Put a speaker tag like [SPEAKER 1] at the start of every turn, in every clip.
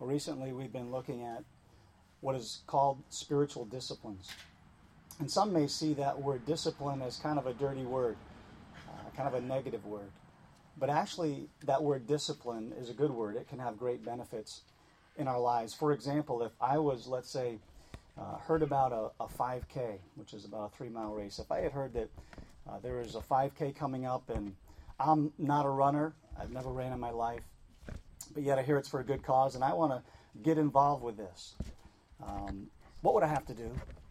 [SPEAKER 1] Recently, we've been looking at what is called spiritual disciplines. And some may see that word discipline as kind of a dirty word, kind of a negative word. But actually, that word discipline is a good word. It can have great benefits in our lives. For example, if I was, let's say, heard about a 5K, which is about a 3-mile race. If I had heard that there is a 5K coming up and I'm not a runner, I've never ran in my life, but yet I hear it's for a good cause and I want to get involved with this. What would I have to do?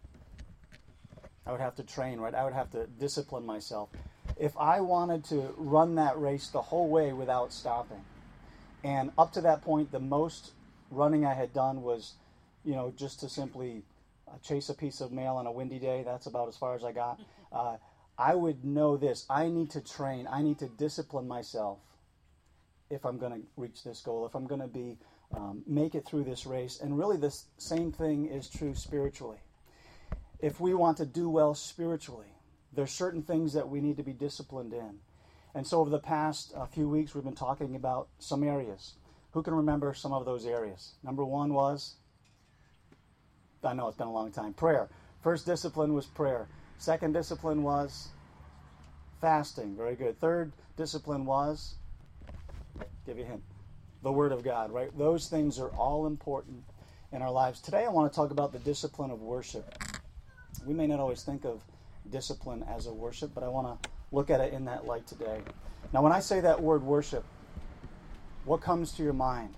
[SPEAKER 1] I would have to train, right? I would have to discipline myself. If I wanted to run that race the whole way without stopping, and up to that point, the most running I had done was, just to simply chase a piece of mail on a windy day. That's about as far as I got. I would know this. I need to train. I need to discipline myself if I'm going to reach this goal, if I'm going to make it through this race. And really, this same thing is true spiritually. If we want to do well spiritually, there's certain things that we need to be disciplined in. And so over the past few weeks, we've been talking about some areas. Who can remember some of those areas? Number one was, I know it's been a long time, prayer. First discipline was prayer. Second discipline was fasting. Very good. Third discipline was, give you a hint, the Word of God, right? Those things are all important in our lives. Today I want to talk about the discipline of worship. We may not always think of discipline as a worship, but I want to look at it in that light today. Now, when I say that word worship, what comes to your mind?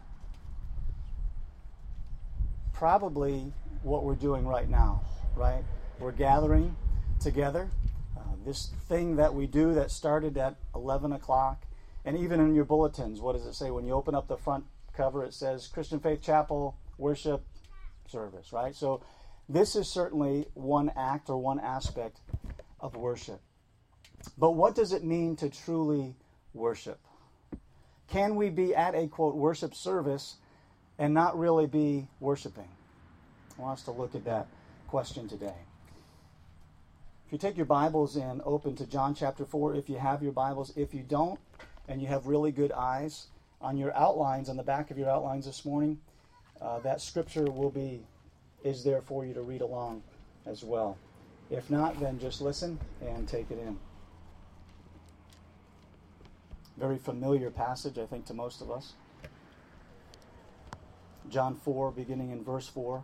[SPEAKER 1] Probably what we're doing right now, right? We're gathering together. This thing that we do that started at 11 o'clock, and even in your bulletins, what does it say? When you open up the front cover, it says Christian Faith Chapel Worship Service, right? So this is certainly one act or one aspect of worship. But what does it mean to truly worship? Can we be at a, quote, worship service and not really be worshiping? I want us to look at that question today. If you take your Bibles and open to John chapter 4, if you have your Bibles. If you don't, and you have really good eyes, on your outlines, on the back of your outlines this morning, that scripture is there for you to read along as well. If not, then just listen and take it in. Very familiar passage, I think, to most of us. John 4, beginning in verse 4.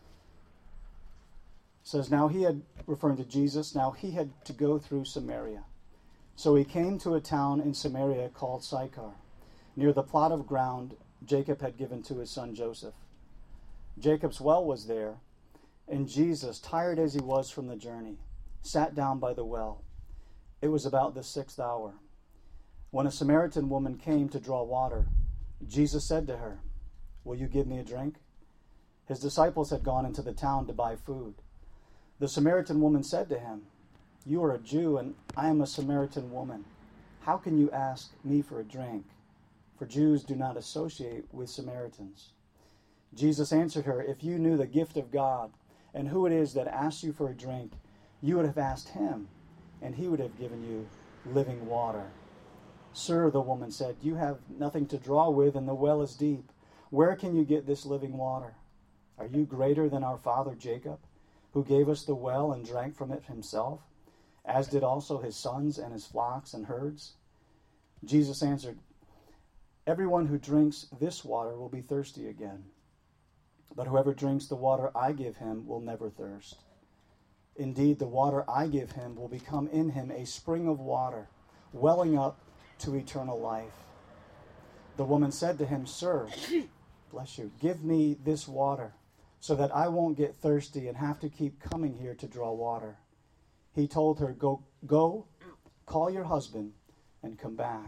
[SPEAKER 1] Says, referring to Jesus, now he had to go through Samaria. So he came to a town in Samaria called Sychar, near the plot of ground Jacob had given to his son Joseph. Jacob's well was there, and Jesus, tired as he was from the journey, sat down by the well. It was about the 6th hour. When a Samaritan woman came to draw water, Jesus said to her, "Will you give me a drink?" His disciples had gone into the town to buy food. The Samaritan woman said to him, "You are a Jew, and I am a Samaritan woman. How can you ask me for a drink?" For Jews do not associate with Samaritans. Jesus answered her, "If you knew the gift of God, and who it is that asks you for a drink, you would have asked him, and he would have given you living water." "Sir," the woman said, "you have nothing to draw with, and the well is deep. Where can you get this living water? Are you greater than our father Jacob, who gave us the well and drank from it himself, as did also his sons and his flocks and herds?" Jesus answered, "Everyone who drinks this water will be thirsty again. But whoever drinks the water I give him will never thirst. Indeed, the water I give him will become in him a spring of water, welling up to eternal life." The woman said to him, "Sir, bless you, give me this water so that I won't get thirsty and have to keep coming here to draw water." He told her, Go, call your husband and come back."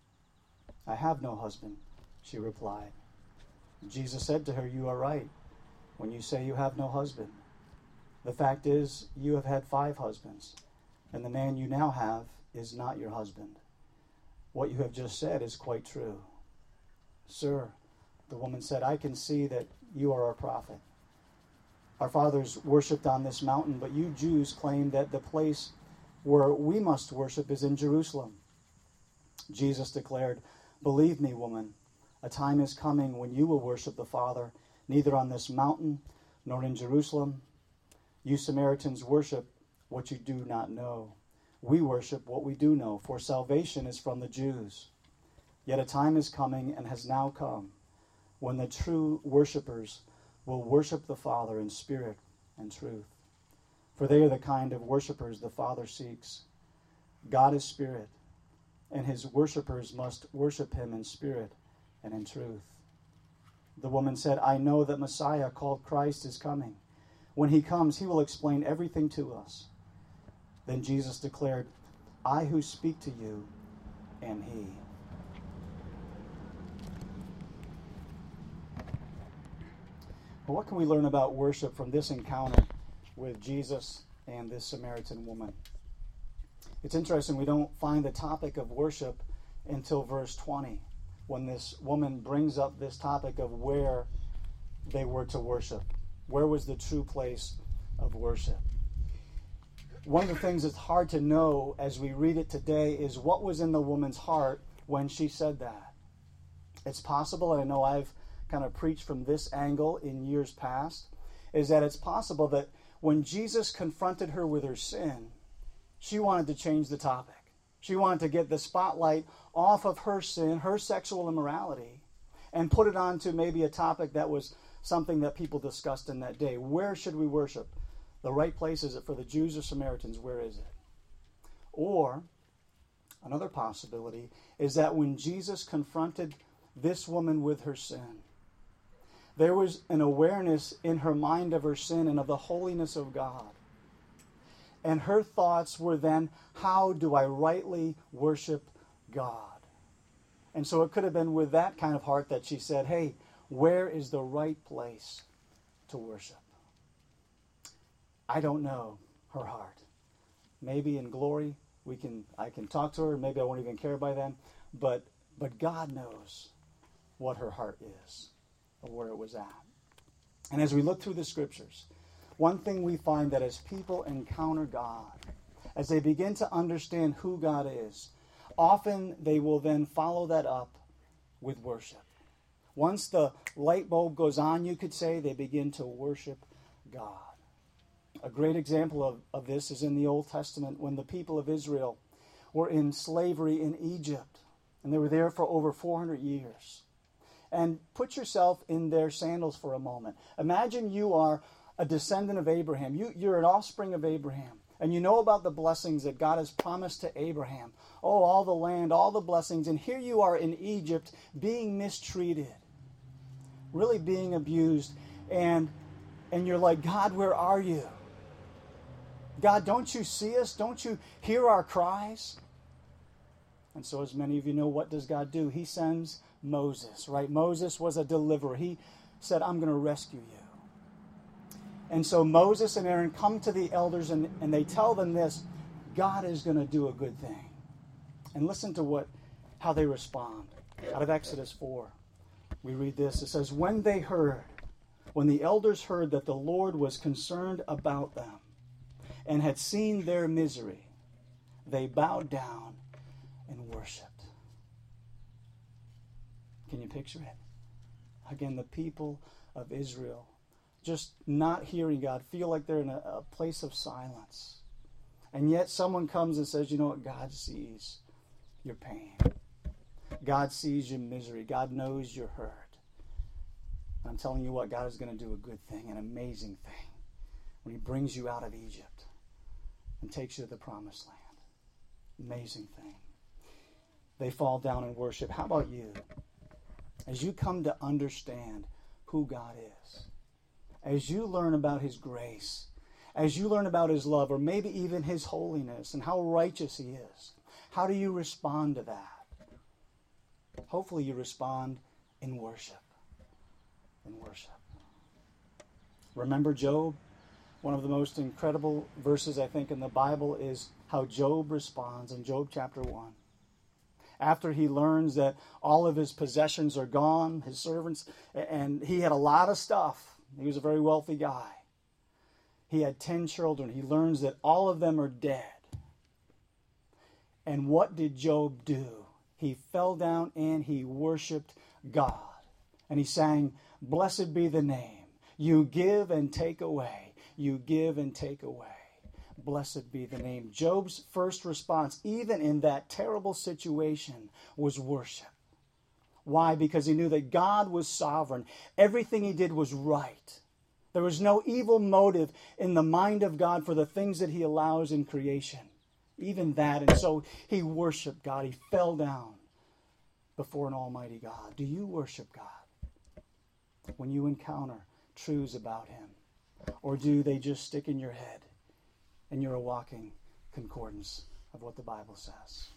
[SPEAKER 1] "I have no husband," she replied. Jesus said to her, "You are right when you say you have no husband. The fact is, you have had 5 husbands, and the man you now have is not your husband. What you have just said is quite true." "Sir," the woman said, "I can see that you are a prophet. Our fathers worshipped on this mountain, but you Jews claim that the place where we must worship is in Jerusalem." Jesus declared, "Believe me, woman, A time is coming when you will worship the Father, neither on this mountain nor in Jerusalem. You Samaritans worship what you do not know. We worship what we do know, for salvation is from the Jews. Yet a time is coming and has now come when the true worshipers will worship the Father in spirit and truth. For they are the kind of worshipers the Father seeks. God is spirit, and his worshipers must worship him in spirit and in truth. The woman said, I know that Messiah, called Christ, is coming. When he comes, he will explain everything to us. Then Jesus declared, I who speak to you am he. Well, what can we learn about worship from this encounter with Jesus and this Samaritan woman? It's interesting, we don't find the topic of worship until verse 20, when this woman brings up this topic of where they were to worship. Where was the true place of worship? One of the things that's hard to know as we read it today is what was in the woman's heart when she said that. It's possible, and I know I've kind of preached from this angle in years past, is that it's possible that when Jesus confronted her with her sin, she wanted to change the topic. She wanted to get the spotlight off of her sin, her sexual immorality, and put it onto maybe a topic that was something that people discussed in that day. Where should we worship? The right place, is it for the Jews or Samaritans? Where is it? Or, another possibility is that when Jesus confronted this woman with her sin, there was an awareness in her mind of her sin and of the holiness of God. And her thoughts were then, how do I rightly worship God? And so it could have been with that kind of heart that she said, hey, where is the right place to worship? I don't know her heart. Maybe in glory I can talk to her, maybe I won't even care by then, but God knows what her heart is, or where it was at. And as we look through the scriptures, one thing we find that as people encounter God, as they begin to understand who God is, often they will then follow that up with worship. Once the light bulb goes on, you could say, they begin to worship God. A great example of this is in the Old Testament when the people of Israel were in slavery in Egypt, and they were there for over 400 years. And put yourself in their sandals for a moment. Imagine you are a descendant of Abraham. You're an offspring of Abraham. And you know about the blessings that God has promised to Abraham. Oh, all the land, all the blessings. And here you are in Egypt being mistreated. Really being abused. And you're like, God, where are you? God, don't you see us? Don't you hear our cries? And so as many of you know, what does God do? He sends Moses, right? Moses was a deliverer. He said, I'm going to rescue you. And so Moses and Aaron come to the elders and they tell them this, God is going to do a good thing. And listen to how they respond. Out of Exodus 4, we read this. It says, when the elders heard that the Lord was concerned about them and had seen their misery, they bowed down and worshiped. Can you picture it? Again, the people of Israel just not hearing God, feel like they're in a place of silence. And yet someone comes and says, you know what? God sees your pain. God sees your misery. God knows your hurt. And I'm telling you what, God is going to do a good thing, an amazing thing, when he brings you out of Egypt and takes you to the promised land. Amazing thing. They fall down and worship. How about you? As you come to understand who God is, as you learn about his grace, as you learn about his love, or maybe even his holiness and how righteous he is, how do you respond to that? Hopefully you respond in worship. In worship. Remember Job? One of the most incredible verses, I think, in the Bible is how Job responds in Job chapter 1. After he learns that all of his possessions are gone, his servants, and he had a lot of stuff. He was a very wealthy guy. He had 10 children. He learns that all of them are dead. And what did Job do he fell down and he worshiped God. And he sang, "Blessed be the name. You give and take away. You give and take away. Blessed be the name." Job's first response, even in that terrible situation, was worship. Why? Because he knew that God was sovereign. Everything he did was right. There was no evil motive in the mind of God for the things that he allows in creation. Even that. And so he worshiped God. He fell down before an almighty God. Do you worship God when you encounter truths about him? Or do they just stick in your head and you're a walking concordance of what the Bible says?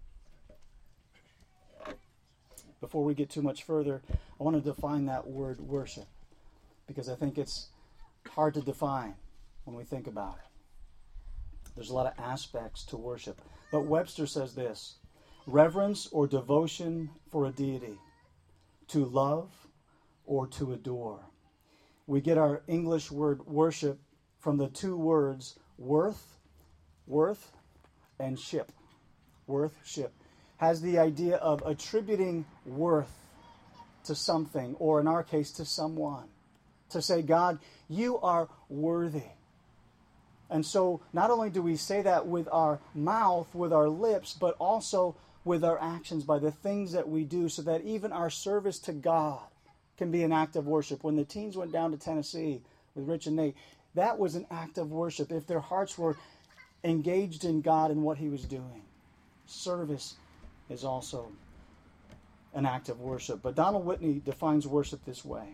[SPEAKER 1] Before we get too much further, I want to define that word worship, because I think it's hard to define when we think about it. There's a lot of aspects to worship. But Webster says this: reverence or devotion for a deity, to love or to adore. We get our English word worship from the two words worth, and ship. Worth, ship. Has the idea of attributing worth to something, or in our case, to someone. To say, God, you are worthy. And so not only do we say that with our mouth, with our lips, but also with our actions, by the things that we do, so that even our service to God can be an act of worship. When the teens went down to Tennessee with Rich and Nate, that was an act of worship. If their hearts were engaged in God and what he was doing. Service is also an act of worship. But Donald Whitney defines worship this way.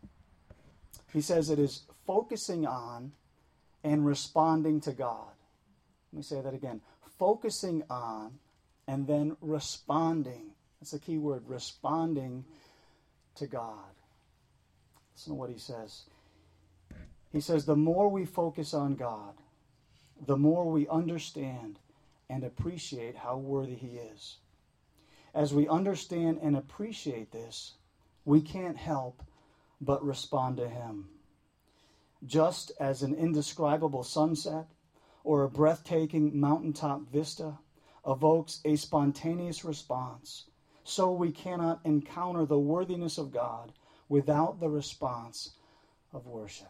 [SPEAKER 1] He says it is focusing on and responding to God. Let me say that again. Focusing on and then responding. That's the key word, responding to God. Listen to what he says. He says, the more we focus on God, the more we understand and appreciate how worthy he is. As we understand and appreciate this, we can't help but respond to him. Just as an indescribable sunset or a breathtaking mountaintop vista evokes a spontaneous response, so we cannot encounter the worthiness of God without the response of worship.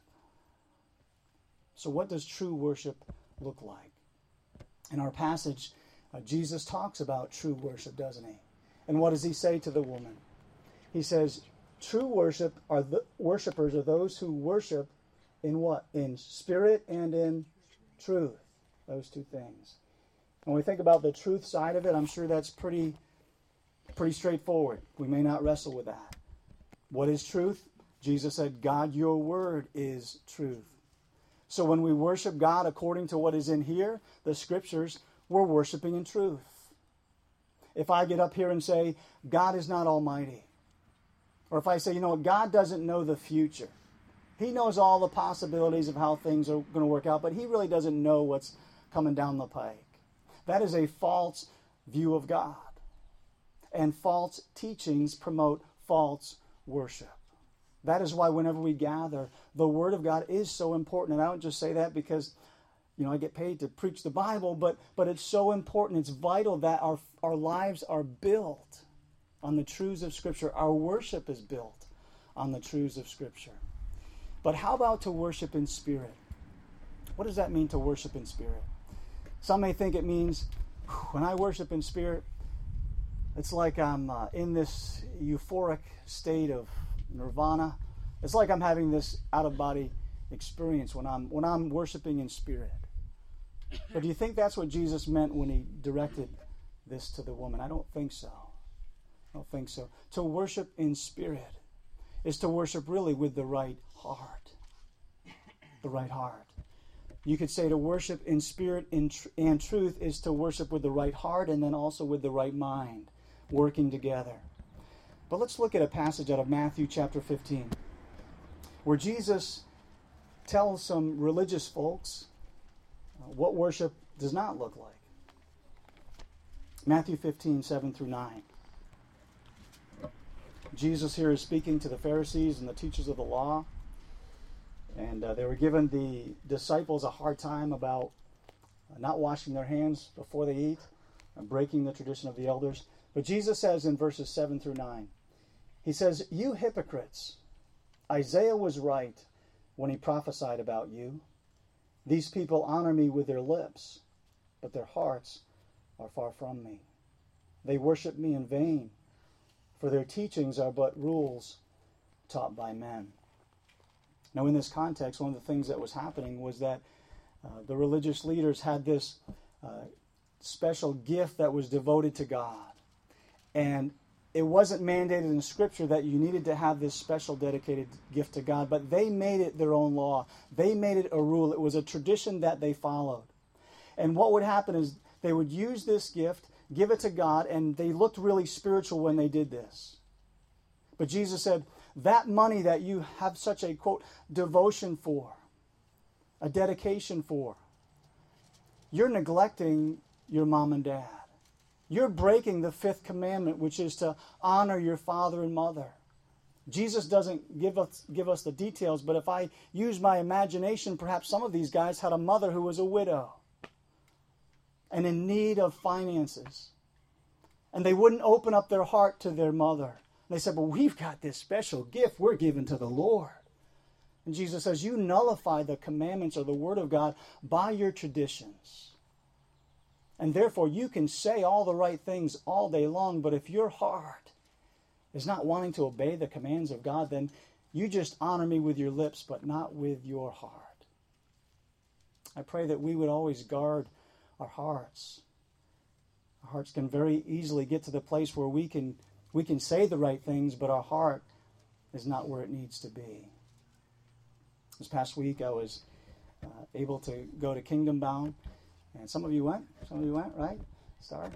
[SPEAKER 1] So what does true worship look like? In our passage, Jesus talks about true worship, doesn't he? And what does he say to the woman? He says, true worshipers are those who worship in what? In spirit and in truth. Those two things. When we think about the truth side of it, I'm sure that's pretty straightforward. We may not wrestle with that. What is truth? Jesus said, God, your word is truth. So when we worship God according to what is in here, the scriptures, we're worshiping in truth. If I get up here and say, God is not almighty, or if I say, God doesn't know the future. He knows all the possibilities of how things are going to work out, but he really doesn't know what's coming down the pike. That is a false view of God. And false teachings promote false worship. That is why whenever we gather, the Word of God is so important. And I don't just say that because, I get paid to preach the Bible, but it's so important. It's vital that our lives are built on the truths of Scripture. Our worship is built on the truths of Scripture. But how about to worship in spirit? What does that mean to worship in spirit? Some may think it means, when I worship in spirit, it's like I'm in this euphoric state of nirvana. It's like I'm having this out-of-body experience when I'm worshiping in spirit. But do you think that's what Jesus meant when he directed this to the woman? I don't think so. To worship in spirit is to worship really with the right heart. The right heart. You could say to worship in spirit and truth is to worship with the right heart and then also with the right mind, working together. But let's look at a passage out of Matthew chapter 15, where Jesus tells some religious folks what worship does not look like. Matthew 15, 7 through 9. Jesus here is speaking to the Pharisees and the teachers of the law. And they were giving the disciples a hard time about not washing their hands before they eat and breaking the tradition of the elders. But Jesus says in verses 7 through 9, he says, "You hypocrites, Isaiah was right when he prophesied about you. These people honor me with their lips, but their hearts are far from me. They worship me in vain, for their teachings are but rules taught by men." Now, in this context, one of the things that was happening was that the religious leaders had this special gift that was devoted to God. And it wasn't mandated in Scripture that you needed to have this special dedicated gift to God, but they made it their own law. They made it a rule. It was a tradition that they followed. And what would happen is they would use this gift, give it to God, and they looked really spiritual when they did this. But Jesus said, that money that you have such a, quote, devotion for, a dedication for, you're neglecting your mom and dad. You're breaking the fifth commandment, which is to honor your father and mother. Jesus doesn't give us the details, but if I use my imagination, perhaps some of these guys had a mother who was a widow and in need of finances. And they wouldn't open up their heart to their mother. They said, "Well, we've got this special gift we're giving to the Lord." And Jesus says, you nullify the commandments or the Word of God by your traditions. And therefore, you can say all the right things all day long, but if your heart is not wanting to obey the commands of God, then you just honor me with your lips, but not with your heart. I pray that we would always guard our hearts. Our hearts can very easily get to the place where we can say the right things, but our heart is not where it needs to be. This past week, I was able to go to Kingdom Bound. And some of you went, right? Star.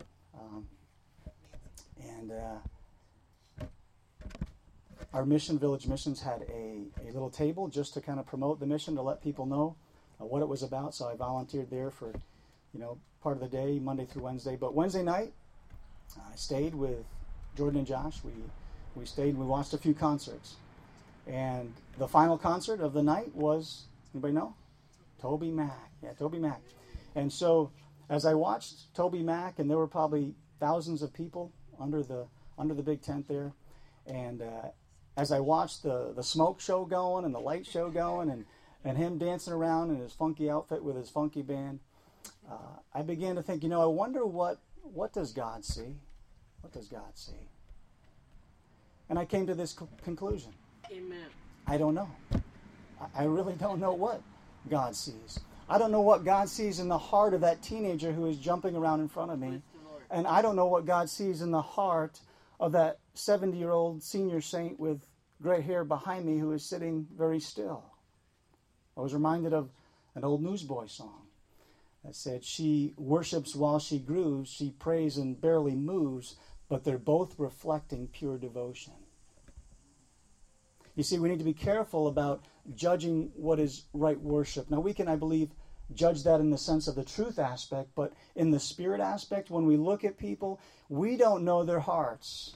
[SPEAKER 1] Our mission, Village Missions, had a little table just to kind of promote the mission, to let people know what it was about. So I volunteered there for, part of the day, Monday through Wednesday. But Wednesday night, I stayed with Jordan and Josh. We stayed and we watched a few concerts. And the final concert of the night was, anybody know? Toby Mac. Yeah, Toby Mac. And so, as I watched Toby Mac, and there were probably thousands of people under the big tent there, and as I watched the smoke show going and the light show going, and him dancing around in his funky outfit with his funky band, I began to think, I wonder what does God see? What does God see? And I came to this conclusion.
[SPEAKER 2] Amen.
[SPEAKER 1] I don't know. I really don't know what God sees. I don't know what God sees in the heart of that teenager who is jumping around in front of me. And I don't know what God sees in the heart of that 70-year-old senior saint with gray hair behind me who is sitting very still. I was reminded of an old Newsboy song that said, "She worships while she grooves, she prays and barely moves, but they're both reflecting pure devotion." You see, we need to be careful about judging what is right worship. Now, we can, I believe, judge that in the sense of the truth aspect, but in the spirit aspect, when we look at people, we don't know their hearts.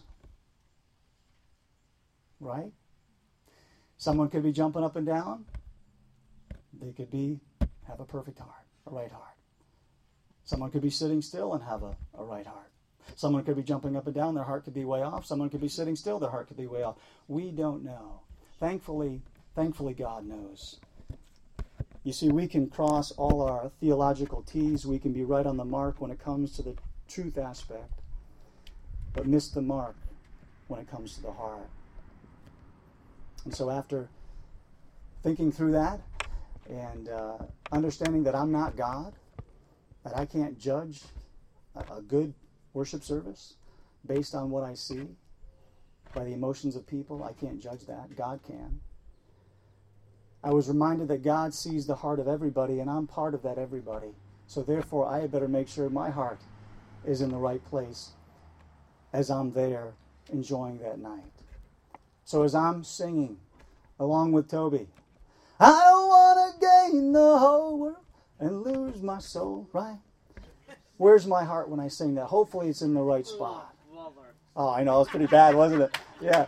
[SPEAKER 1] Right? Someone could be jumping up and down. They could have a perfect heart, a right heart. Someone could be sitting still and have a right heart. Someone could be jumping up and down, their heart could be way off. Someone could be sitting still, their heart could be way off. We don't know. Thankfully, God knows. You see, we can cross all our theological T's. We can be right on the mark when it comes to the truth aspect, but miss the mark when it comes to the heart. And so after thinking through that and understanding that I'm not God, that I can't judge a good worship service based on what I see, by the emotions of people, I can't judge that. God can. I was reminded that God sees the heart of everybody, and I'm part of that everybody. So therefore, I had better make sure my heart is in the right place as I'm there enjoying that night. So as I'm singing along with Toby, I don't want to gain the whole world and lose my soul, right? Where's my heart when I sing that? Hopefully it's in the right spot. Oh, I know, it was pretty bad, wasn't it? Yeah.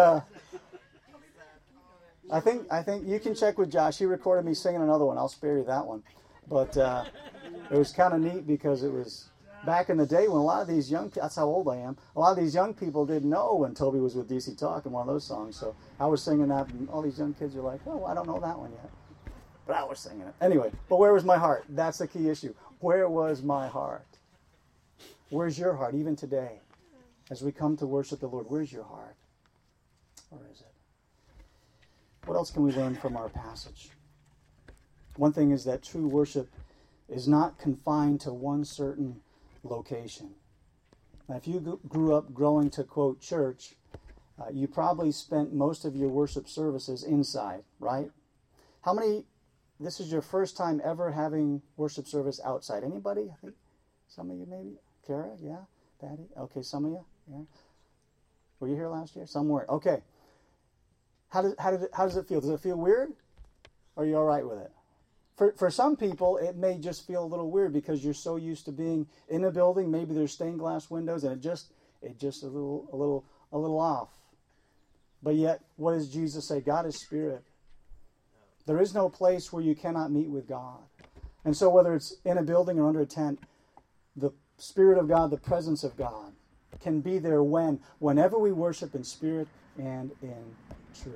[SPEAKER 1] I think you can check with Josh. He recorded me singing another one. I'll spare you that one. But it was kind of neat because it was back in the day when a lot of these young people, that's how old I am, a lot of these young people didn't know when Toby was with DC Talk in one of those songs. So I was singing that, and all these young kids are like, oh, I don't know that one yet. But I was singing it. Anyway, but where was my heart? That's the key issue. Where was my heart? Where's your heart, even today? As we come to worship the Lord, where's your heart? Where is it? What else can we learn from our passage? One thing is that true worship is not confined to one certain location. Now, if you grew up going to, quote, church, you probably spent most of your worship services inside, right? How many, this is your first time ever having worship service outside? Anybody? I think some of you maybe. Kara, yeah? Patty? Okay, some of you? Yeah. Were you here last year? Some weren't. Okay. How does it feel? Does it feel weird? Or are you all right with it? For some people, it may just feel a little weird because you're so used to being in a building. Maybe there's stained glass windows, and it just a little off. But yet, what does Jesus say? God is spirit. There is no place where you cannot meet with God. And so, whether it's in a building or under a tent, the Spirit of God, the presence of God, can be there whenever we worship in spirit and in truth.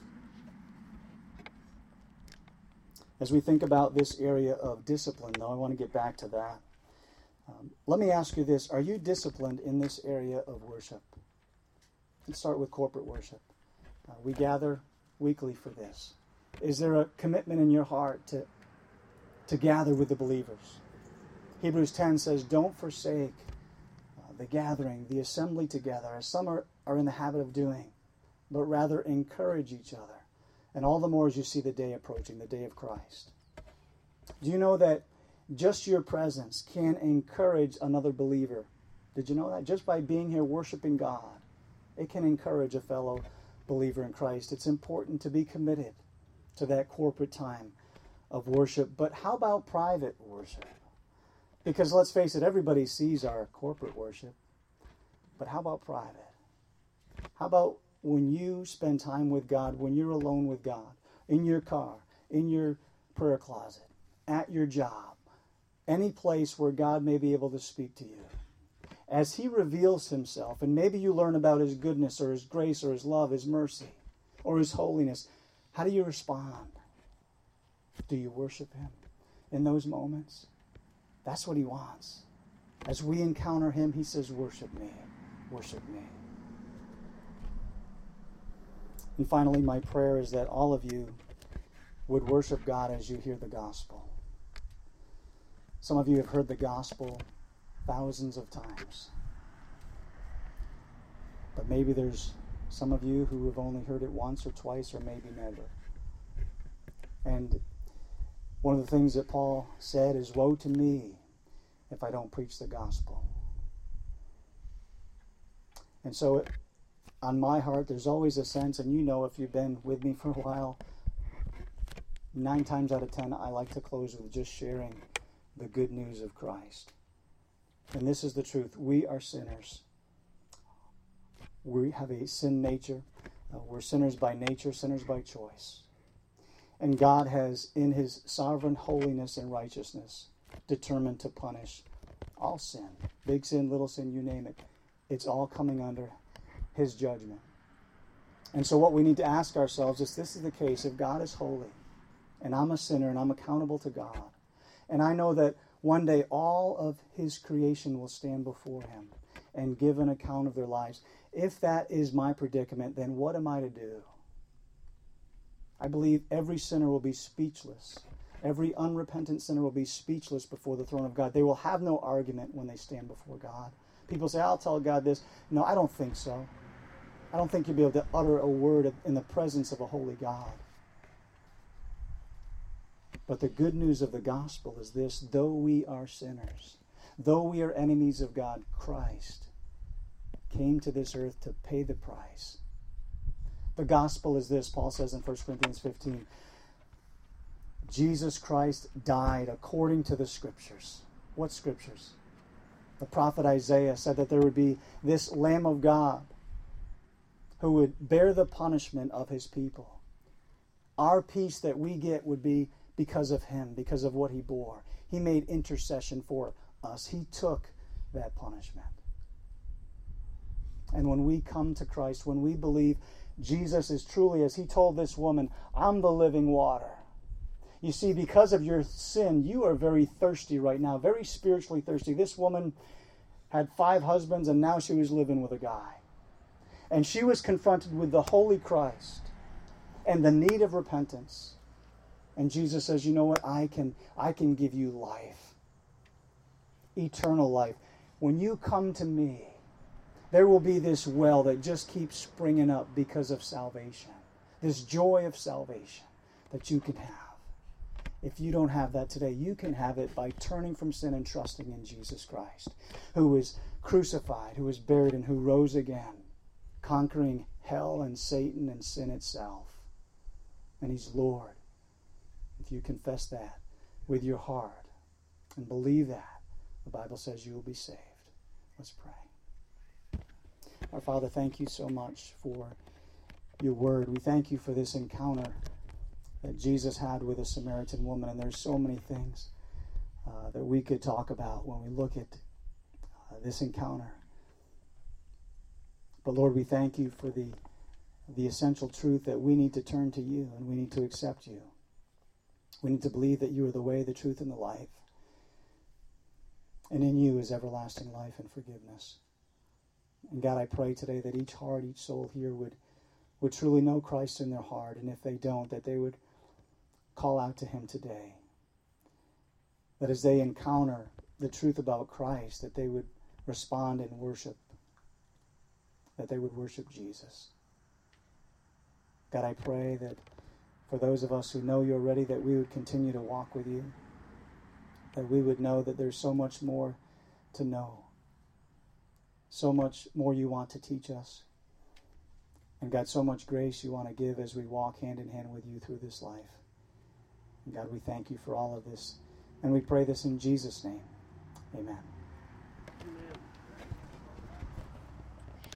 [SPEAKER 1] As we think about this area of discipline, though, I want to get back to that. Let me ask you this. Are you disciplined in this area of worship? Let's start with corporate worship. We gather weekly for this. Is there a commitment in your heart to gather with the believers? Hebrews 10 says, don't forsake the gathering, the assembly together, as some are in the habit of doing, but rather encourage each other. And all the more as you see the day approaching, the day of Christ. Do you know that just your presence can encourage another believer? Did you know that? Just by being here worshiping God, it can encourage a fellow believer in Christ. It's important to be committed to that corporate time of worship. But how about private worship? Because let's face it, everybody sees our corporate worship. But how about private? How about when you spend time with God, when you're alone with God, in your car, in your prayer closet, at your job, any place where God may be able to speak to you? As He reveals Himself, and maybe you learn about His goodness or His grace or His love, His mercy, or His holiness, how do you respond? Do you worship Him in those moments? That's what He wants. As we encounter Him, He says, worship me, worship me. And finally, my prayer is that all of you would worship God as you hear the gospel. Some of you have heard the gospel thousands of times. But maybe there's some of you who have only heard it once or twice or maybe never. And one of the things that Paul said is, woe to me if I don't preach the gospel. And so on my heart, there's always a sense, and you know if you've been with me for a while, 9 times out of 10, I like to close with just sharing the good news of Christ. And this is the truth. We are sinners. We have a sin nature. We're sinners by nature, sinners by choice. And God has, in His sovereign holiness and righteousness, determined to punish all sin. Big sin, little sin, you name it. It's all coming under His judgment. And so what we need to ask ourselves is, this is the case. If God is holy, and I'm a sinner, and I'm accountable to God, and I know that one day all of His creation will stand before Him and give an account of their lives. If that is my predicament, then what am I to do? I believe every sinner will be speechless. Every unrepentant sinner will be speechless before the throne of God. They will have no argument when they stand before God. People say, I'll tell God this. No, I don't think so. I don't think you'll be able to utter a word in the presence of a holy God. But the good news of the gospel is this: though we are sinners, though we are enemies of God, Christ came to this earth to pay the price. The gospel is this, Paul says in 1 Corinthians 15. Jesus Christ died according to the Scriptures. What Scriptures? The prophet Isaiah said that there would be this Lamb of God who would bear the punishment of His people. Our peace that we get would be because of Him, because of what He bore. He made intercession for us. He took that punishment. And when we come to Christ, when we believe Jesus is truly, as he told this woman, I'm the living water. You see, because of your sin, you are very thirsty right now, very spiritually thirsty. This woman had 5 husbands, and now she was living with a guy. And she was confronted with the Holy Christ and the need of repentance. And Jesus says, you know what? I can give you life. Eternal life. When you come to me, there will be this well that just keeps springing up because of salvation. This joy of salvation that you can have. If you don't have that today, you can have it by turning from sin and trusting in Jesus Christ, who was crucified, who was buried, and who rose again, conquering hell and Satan and sin itself. And he's Lord. If you confess that with your heart and believe that, the Bible says you will be saved. Let's pray. Our Father, thank you so much for your word. We thank you for this encounter that Jesus had with a Samaritan woman. And there's so many things that we could talk about when we look at this encounter. But Lord, we thank you for the essential truth that we need to turn to you and we need to accept you. We need to believe that you are the way, the truth, and the life. And in you is everlasting life and forgiveness. And God, I pray today that each heart, each soul here would truly know Christ in their heart. And if they don't, that they would call out to him today. That as they encounter the truth about Christ, that they would respond in worship. That they would worship Jesus. God, I pray that for those of us who know you already, that we would continue to walk with you. That we would know that there's so much more to know. So much more you want to teach us. And God, so much grace you want to give as we walk hand in hand with you through this life. And God, we thank you for all of this. And we pray this in Jesus' name. Amen.